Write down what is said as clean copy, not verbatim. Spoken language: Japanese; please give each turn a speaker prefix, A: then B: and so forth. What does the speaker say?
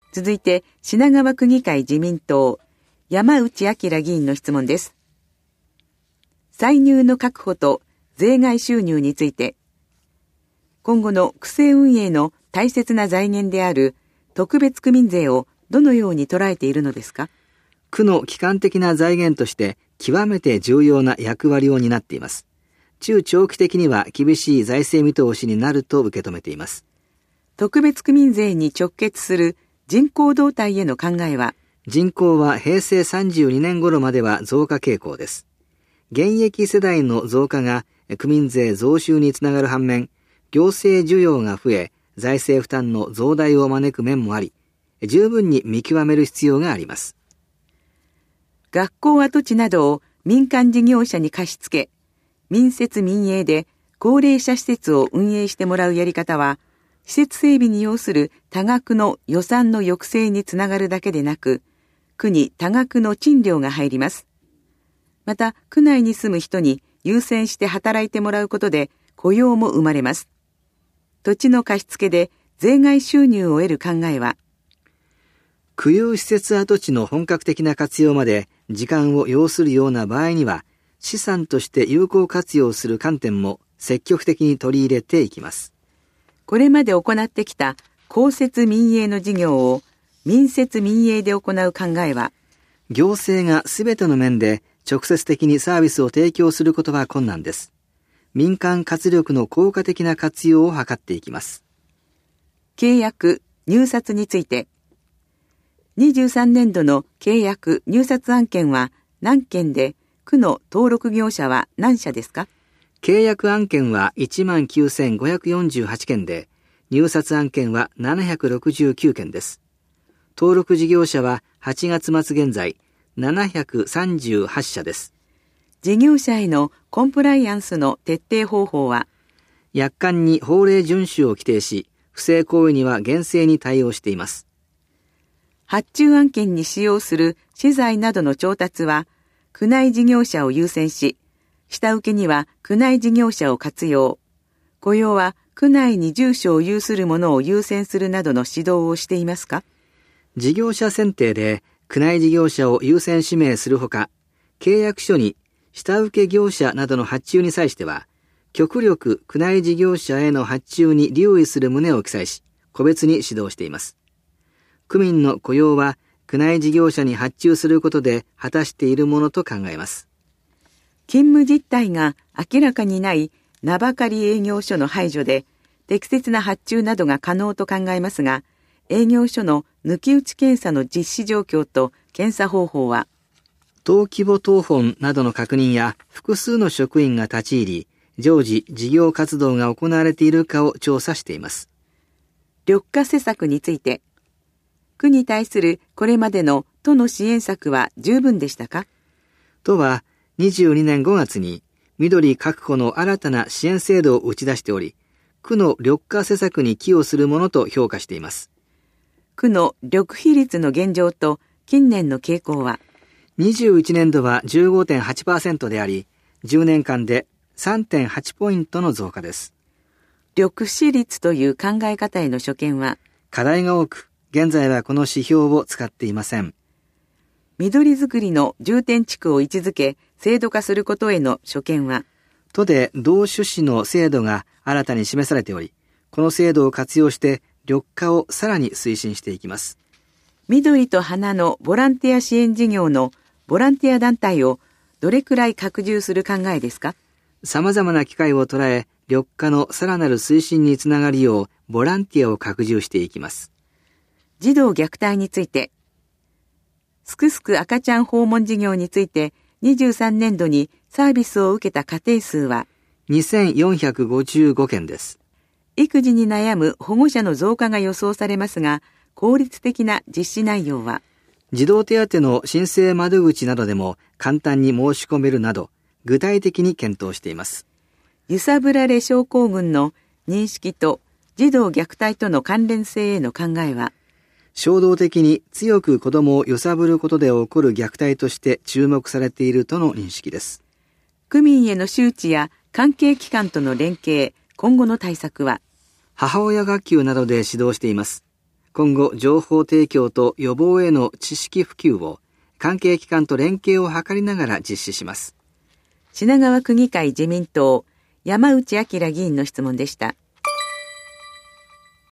A: 続いて品川区議会自民党山内明議員の質問です。歳入の確保と税外収入について、今後の区政運営の大切な財源である特別区民税をどのように捉えているのですか？
B: 区の基幹的な財源として極めて重要な役割を担っています。中長期的には厳しい財政見通しになると受け止めています。
A: 特別区民税に直結する人口動態への考えは？
B: 人口は平成32年頃までは増加傾向です。現役世代の増加が区民税増収につながる反面、行政需要が増え、財政負担の増大を招く面もあり、十分に見極める必要があります。
A: 学校跡地などを民間事業者に貸し付け、民設民営で高齢者施設を運営してもらうやり方は、施設整備に要する多額の予算の抑制につながるだけでなく、区に多額の賃料が入ります。また、区内に住む人に優先して働いてもらうことで雇用も生まれます。土地の貸し付けで税外収入を得る考えは？
B: 区有施設跡地の本格的な活用まで時間を要するような場合には、資産として有効活用する観点も積極的に取り入れていきます。
A: これまで行ってきた公設民営の事業を民設民営で行う考えは？
B: 行政がすべての面で直接的にサービスを提供することは困難です。民間活力の効果的な活用を図っていきます。
A: 契約・入札について、23年度の契約・入札案件は何件で、区の登録業者は何社ですか？
B: 契約案件は 19,548 件で、入札案件は769件です。登録事業者は8月末現在738社です。
A: 事業者へのコンプライアンスの徹底方法は？
B: 約款に法令遵守を規定し、不正行為には厳正に対応しています。
A: 発注案件に使用する資材などの調達は、区内事業者を優先し、下請けには区内事業者を活用。雇用は区内に住所を有するものを優先するなどの指導をしていますか？
B: 事業者選定で区内事業者を優先指名するほか、契約書に下請け業者などの発注に際しては、極力区内事業者への発注に留意する旨を記載し、個別に指導しています。区民の雇用は区内事業者に発注することで果たしているものと考えます。
A: 勤務実態が明らかにない名ばかり営業所の排除で、適切な発注などが可能と考えますが、営業所の抜き打ち検査の実施状況と検査方法は？
B: 登記簿謄本などの確認や複数の職員が立ち入り、常時事業活動が行われているかを調査しています。
A: 緑化施策について、区に対するこれまでの都の支援策は十分でしたか？
B: 都は22年5月に緑確保の新たな支援制度を打ち出しており、区の緑化施策に寄与するものと評価しています。
A: 区の緑比率の現状と近年の傾向は？
B: 21年度は 15.8% であり、10年間で 3.8 ポイントの増加です。
A: 緑比率という考え方への所見は？
B: 課題が多く、現在はこの指標を使っていません。
A: 緑づくりの重点地区を位置づけ、制度化することへの所見は？
B: 都で同種子の制度が新たに示されており、この制度を活用して緑化をさらに推進していきます。
A: 緑と花のボランティア支援事業のボランティア団体をどれくらい拡充する考えですか？
B: 様々な機会を捉え、緑化のさらなる推進につながるようボランティアを拡充していきます。
A: 児童虐待について、すくすく赤ちゃん訪問事業について23年度にサービスを受けた家庭数は
B: 2455件です。
A: 育児に悩む保護者の増加が予想されますが、効率的な実施内容は？
B: 児童手当の申請窓口などでも簡単に申し込めるなど、具体的に検討しています。
A: 揺さぶられ症候群の認識と児童虐待との関連性への考えは？
B: 衝動的に強く子供を揺さぶることで起こる虐待として注目されているとの認識です。
A: 区民への周知や関係機関との連携、今後の対策は？
B: 母親学級などで指導しています。 今後、情報提供と予防への知識普及を関係機関と連携を図りながら実施します。
A: 品川区議会自民党、山内明議員の質問でした。